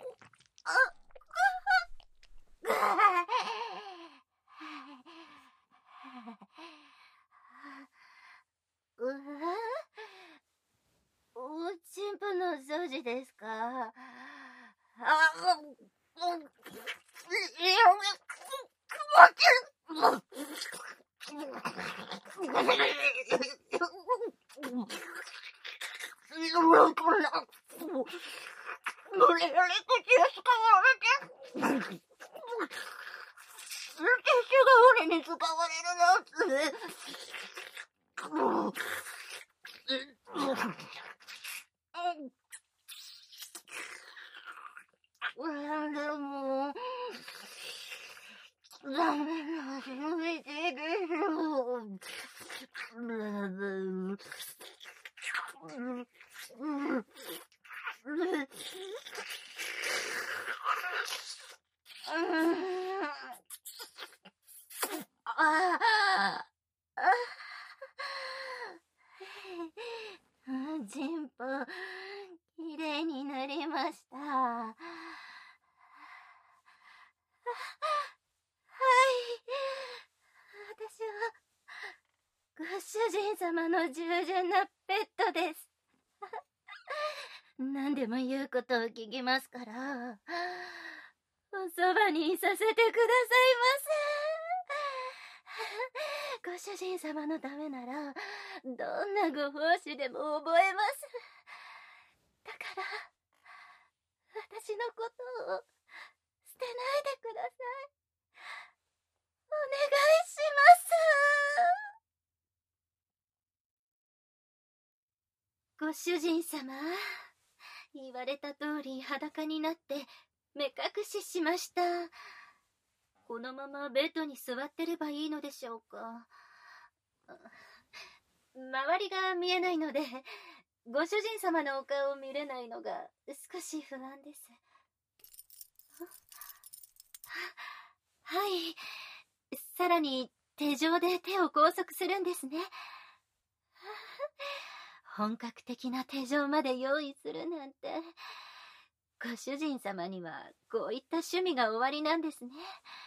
おちんぽの掃除ですか？あ、俺に使われるなんて。でも、ダメなしの道チンポ、きれいになりました。はい。私は、ご主人様の従順なペットです。何でも言うことを聞きますから、おそばにいさせてくださいませ。ご主人様のためなら、どんなご奉仕でも覚えます。だから、私のことを捨てないでください。お願いします。ご主人様、言われた通り裸になって目隠ししました。このままベッドに座ってればいいのでしょうか。周りが見えないので、ご主人様のお顔を見れないのが少し不安です。はい。さらに手錠で手を拘束するんですね。本格的な手錠まで用意するなんて、ご主人様にはこういった趣味がおありなんですね。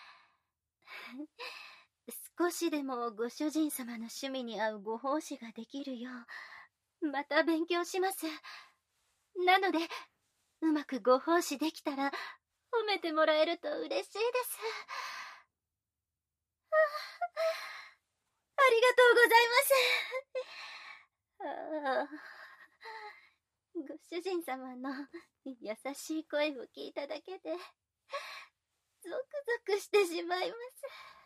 少しでもご主人様の趣味に合うご奉仕ができるよう、また勉強します。なので、うまくご奉仕できたら、褒めてもらえると嬉しいです。ありがとうございます。 ご主人様の優しい声を聞いただけでゾクゾクしてしまいます。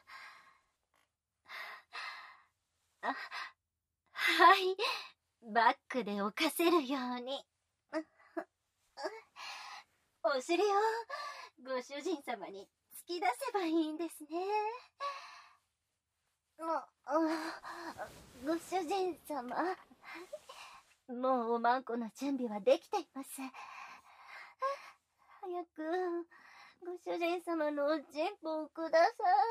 あ、はい、バックで犯せるように。お尻をご主人様に突き出せばいいんですね。ご主人様、もうおまんこの準備はできています。早くご主人様のおちんぽをください。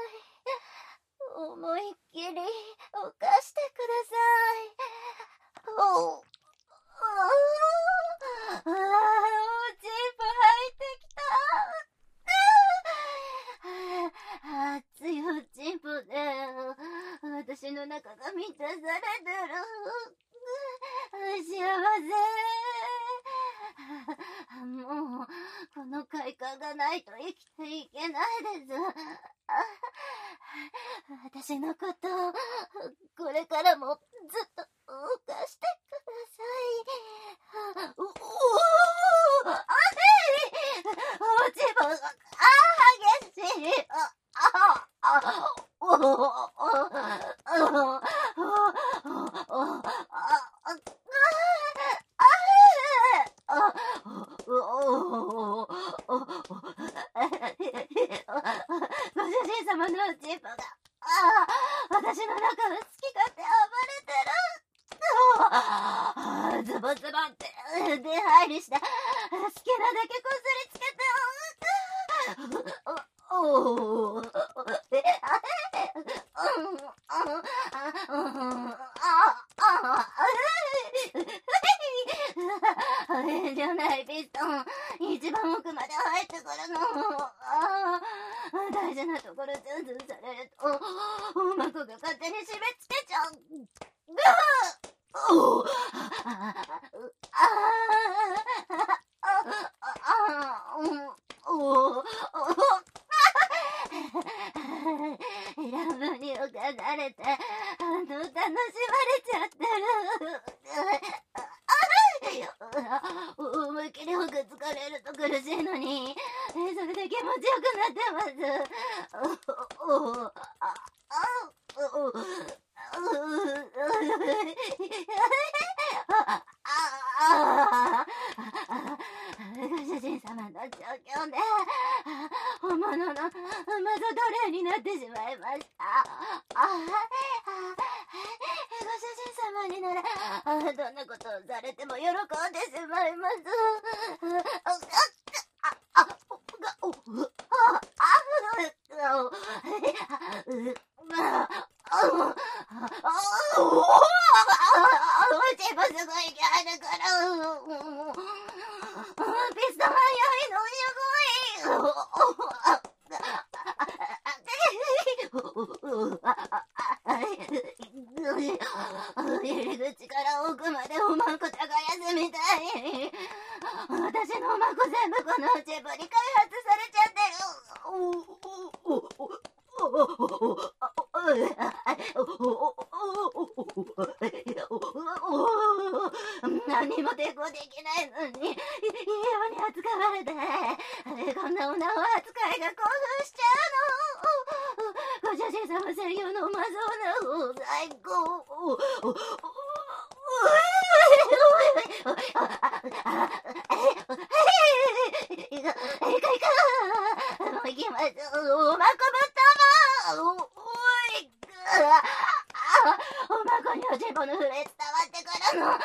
思いっきり犯してください。おああ、おちんぽ入ってきた。熱いおちんぽで私の中が満たされてる。幸せ。もうこの快感がないと生きていけないです。私のことをこれからもずっと犯してください。おおおあおちぼが激しい。ああおおおおおご主人様のおちんぽが私の中を好き勝手暴れてる。ズボズボって出入りして好きなだけこすりつけておおえあ遠慮ないピストン、一番奥まで入ってくるの。あ大事なところズンズンされるとおまこが勝手に締め付けちゃう。おああ乱暴に犯されてあの楽しまれちゃってる。思いっきりほくつかれると苦しいのにそれで気持ちよくなってます。おああおご主人様の状況で本物のマゾ奴隷になってしまいました。ご主人様にならどんなことをされても喜んでしまいます。おちんぽすごい気あるからピストン早いのすごい入り口から奥までおまんこ耕すみたい。私のおまんこ全部このおちんぽに開発されちゃってる。何も抵抗できないのにいいように扱われてこんな女の扱いが興奮しちゃうの。ご主人様専用のうまそうな最高。いかいかもう行きましょう。おまこぶったまおいおまこにおちんぽの震え伝わってくるの。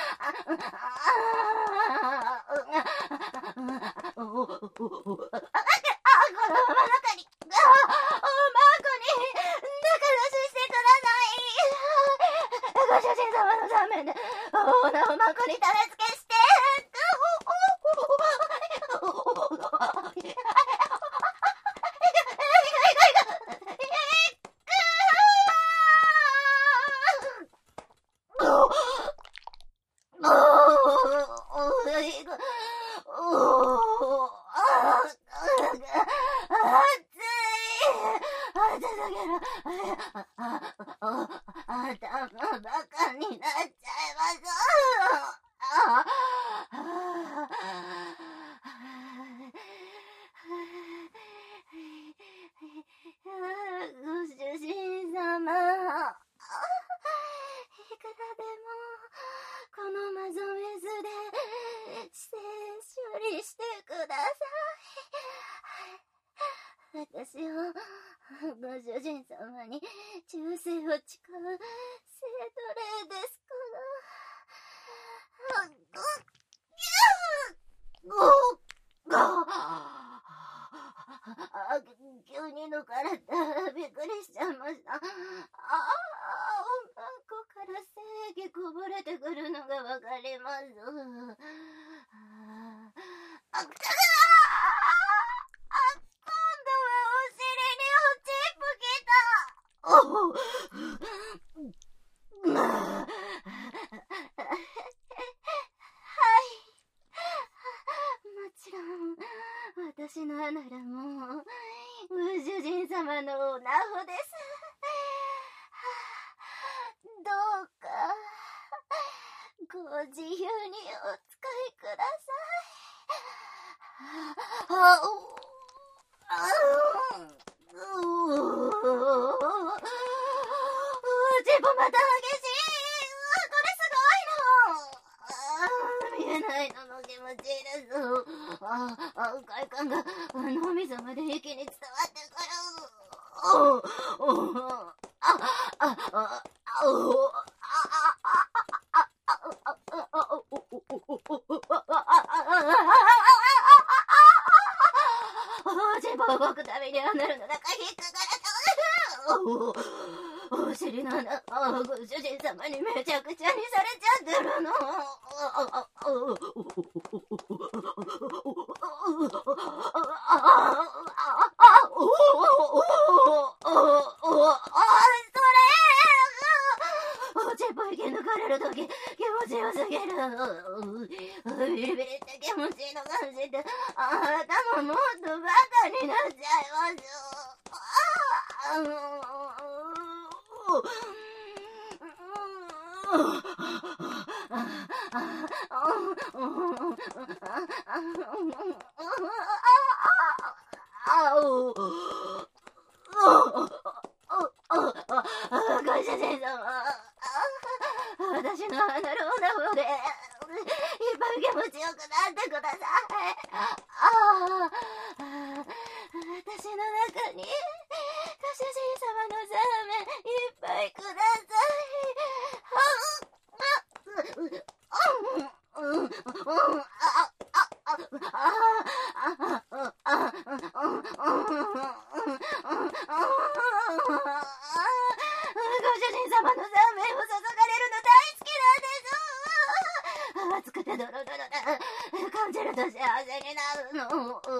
このまま中におまこに中出ししてください。ご主人様のためでおなおまこに種付けして頭バカになっちゃいます。 ご主人様に忠誠を誓う聖奴隷ですから。ご、ご、急に抜かれてびっくりしちゃいました。ああ、女の子から精液こぼれてくるのがわかります。あ、あ、今度はお尻におちっぷきた。おはいもちろん私のならもうご主人様のおなほです。どうかご自由にお使いください。あおあうジェボまた激しい。これすごいの。見えないのの気持ちいいです。ああ快感が脳みそまで一気に伝わってくる。おおああああおジェボ動くたびにアナルの中に引っかかれた。お尻の穴、ご主人様にめちゃくちゃにされちゃってるの。ジェボ息抜かれるとき気持ちよすぎる。ビリビリって気持ちいいの感じて頭もっとバカになっちゃいます。ご主人様、私のアナルオナホでいっぱい気持ちよくなってください。ああ、私の中にご主人様のザーメンいっぱいくださ熱くてドロドロだ。感じると幸せになるの。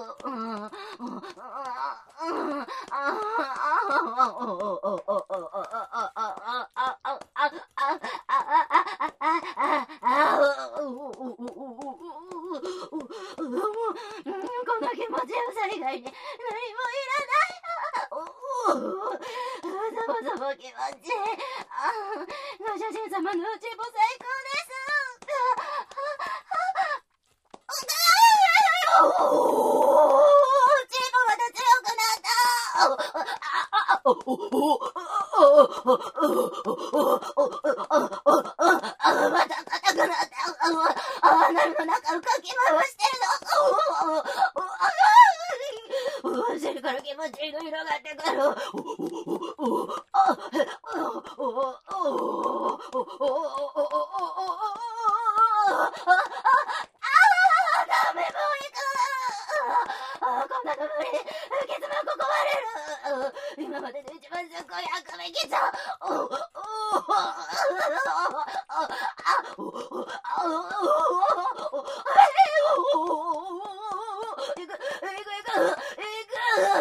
この気持ちよさ以外に何もいらない。ザボザボ気持ちいい。ご主人様のうちも最高です。おー、チームまた強くなった。また硬くなった。あなるの中をかき回してるの。お尻から気持ちいいの広がってくる。今までで一番すっごいあくびきちゃう。いくいくいくいく。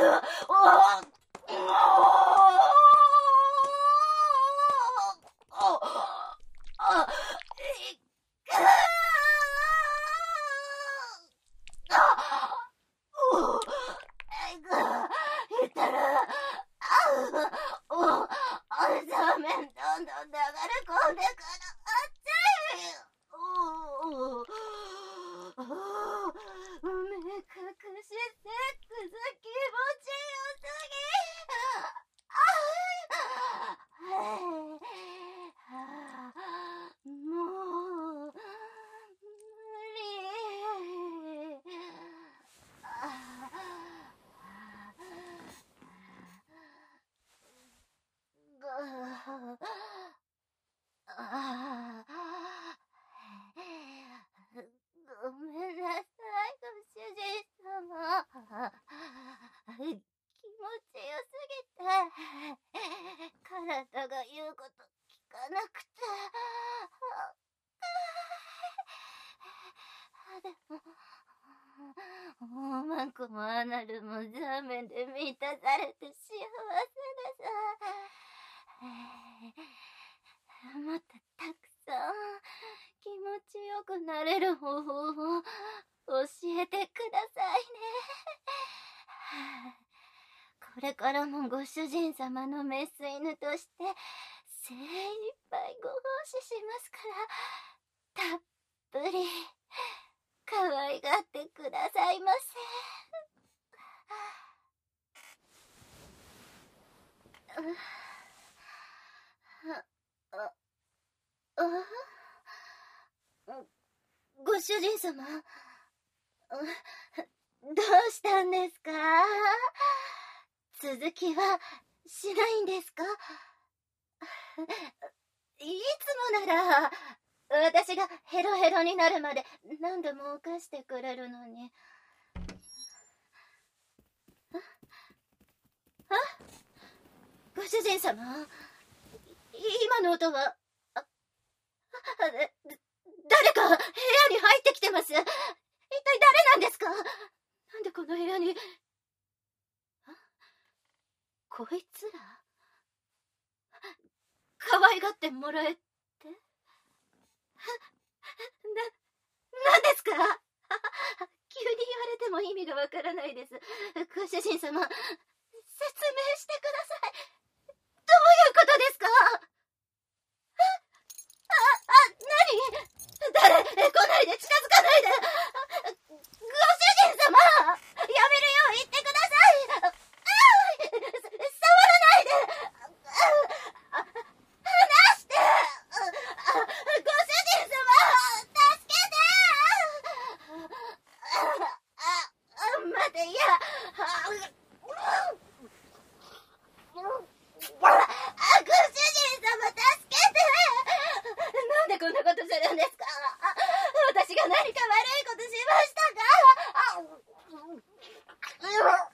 言ったらお、お、お、ザーメンどんどん流れ込んでくる。 ああ、ごめんなさい、ご主人様。気持ちよすぎて、体が言うこと聞かなくて。でも、大まんこもアナルもザーメンで満たされて幸せです。もっとたくさん気持ちよくなれる方法を教えてくださいね。これからもご主人様のメス犬として精一杯ご奉仕しますから、たっぷり可愛がってくださいませ。ご主人様、どうしたんですか？続きはしないんですか？いつもなら私がヘロヘロになるまで何度も犯してくれるのに。あ、ご主人様、今の音は、あ、誰か部屋に入ってきてます。一体誰なんですか？なんでこの部屋に。あ、こいつら可愛がってもらえって？な、なんですか？急に言われても意味がわからないです。ご主人様、説明してください。どういうことですか？あ、あ、何？誰？来ないで、近づかないで。ご主人様、やめるよう言ってください。あ、触らないで。離して。ご主人様、助けて。あ、待て、いや。ご主人様、助けて。なんでこんなことするんですか？私が何か悪いことしましたか？あ